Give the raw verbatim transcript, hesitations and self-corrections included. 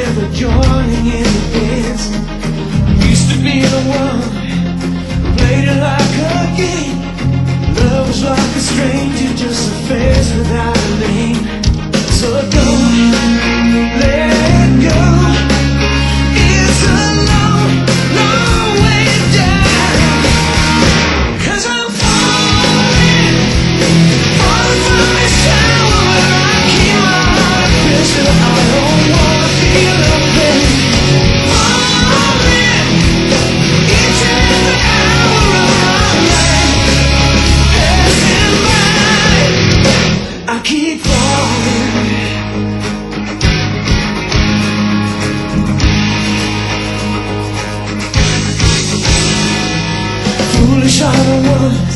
never joining in the dance. Used to be the one who played it like a game. Love was like a stranger, just a face without a name. So don't let go. It's a long, long way down. 'Cause I'm falling, falling from this tower where I keep my heart pressure. I don't wanna feel no pain. Falling each and every hour of my life passing by. I keep falling. Foolish, I'm the one